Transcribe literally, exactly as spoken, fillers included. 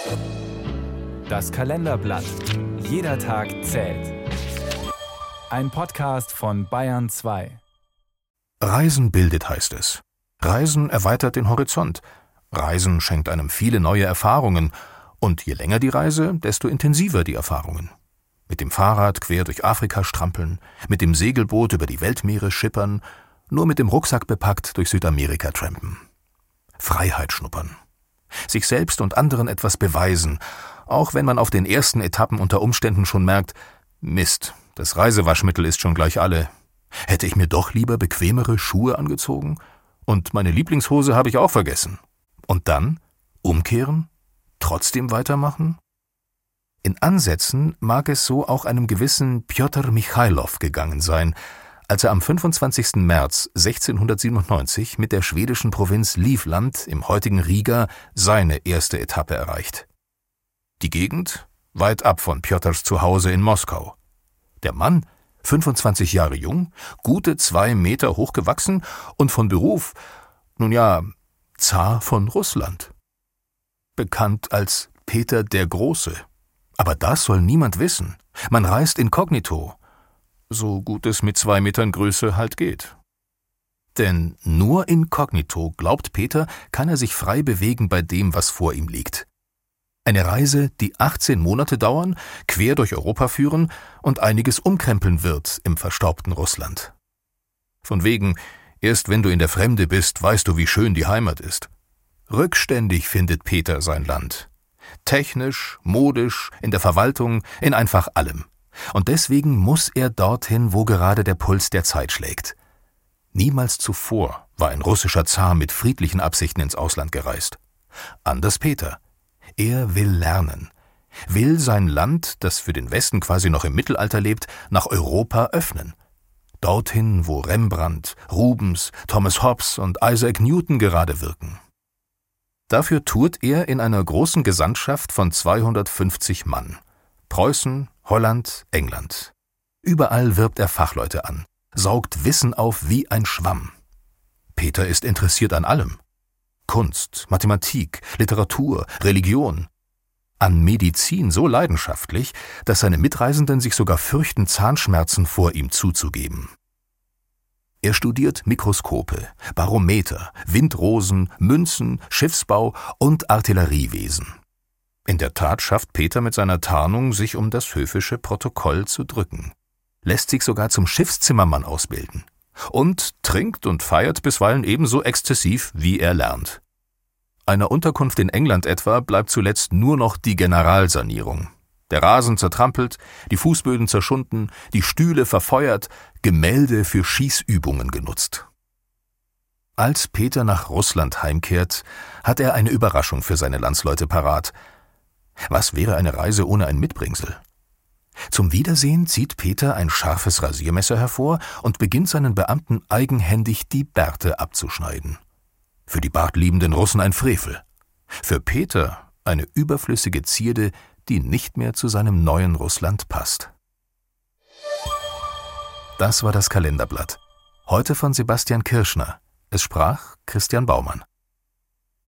Das Kalenderblatt. Jeder Tag zählt. Ein Podcast von Bayern zwei. Reisen bildet, heißt es. Reisen erweitert den Horizont. Reisen schenkt einem viele neue Erfahrungen. Und je länger die Reise, desto intensiver die Erfahrungen. Mit dem Fahrrad quer durch Afrika strampeln, mit dem Segelboot über die Weltmeere schippern, nur mit dem Rucksack bepackt durch Südamerika trampen. Freiheit schnuppern. Sich selbst und anderen etwas beweisen, auch wenn man auf den ersten Etappen unter Umständen schon merkt, Mist, das Reisewaschmittel ist schon gleich alle. Hätte ich mir doch lieber bequemere Schuhe angezogen? Und meine Lieblingshose habe ich auch vergessen. Und dann? Umkehren? Trotzdem weitermachen? In Ansätzen mag es so auch einem gewissen Pjotr Michailow gegangen sein, als er am fünfundzwanzigsten März sechzehnhundertsiebenundneunzig mit der schwedischen Provinz Livland im heutigen Riga seine erste Etappe erreicht. Die Gegend weit ab von Pjotrs Zuhause in Moskau. Der Mann, fünfundzwanzig Jahre jung, gute zwei Meter hoch gewachsen und von Beruf, nun ja, Zar von Russland. Bekannt als Peter der Große. Aber das soll niemand wissen. Man reist inkognito. So gut es mit zwei Metern Größe halt geht. Denn nur inkognito, glaubt Peter, kann er sich frei bewegen bei dem, was vor ihm liegt. Eine Reise, die achtzehn Monate dauern, quer durch Europa führen und einiges umkrempeln wird im verstaubten Russland. Von wegen, erst wenn du in der Fremde bist, weißt du, wie schön die Heimat ist. Rückständig findet Peter sein Land. Technisch, modisch, in der Verwaltung, in einfach allem. Und deswegen muss er dorthin, wo gerade der Puls der Zeit schlägt. Niemals zuvor war ein russischer Zar mit friedlichen Absichten ins Ausland gereist. Anders Peter. Er will lernen, will sein Land, das für den Westen quasi noch im Mittelalter lebt, nach Europa öffnen. Dorthin, wo Rembrandt, Rubens, Thomas Hobbes und Isaac Newton gerade wirken. Dafür tourt er in einer großen Gesandtschaft von zweihundertfünfzig Mann. Preußen, Holland, England. Überall wirbt er Fachleute an, saugt Wissen auf wie ein Schwamm. Peter ist interessiert an allem. Kunst, Mathematik, Literatur, Religion. An Medizin so leidenschaftlich, dass seine Mitreisenden sich sogar fürchten, Zahnschmerzen vor ihm zuzugeben. Er studiert Mikroskope, Barometer, Windrosen, Münzen, Schiffsbau und Artilleriewesen. In der Tat schafft Peter mit seiner Tarnung, sich um das höfische Protokoll zu drücken. Lässt sich sogar zum Schiffszimmermann ausbilden. Und trinkt und feiert bisweilen ebenso exzessiv, wie er lernt. Einer Unterkunft in England etwa bleibt zuletzt nur noch die Generalsanierung. Der Rasen zertrampelt, die Fußböden zerschunden, die Stühle verfeuert, Gemälde für Schießübungen genutzt. Als Peter nach Russland heimkehrt, hat er eine Überraschung für seine Landsleute parat. Was wäre eine Reise ohne ein Mitbringsel? Zum Wiedersehen zieht Peter ein scharfes Rasiermesser hervor und beginnt seinen Beamten eigenhändig die Bärte abzuschneiden. Für die bartliebenden Russen ein Frevel. Für Peter eine überflüssige Zierde, die nicht mehr zu seinem neuen Russland passt. Das war das Kalenderblatt. Heute von Sebastian Kirschner. Es sprach Christian Baumann.